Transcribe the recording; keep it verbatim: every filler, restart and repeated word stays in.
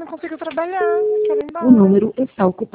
não consigo trabalhar, eu quero ir O embora. número está ocupado.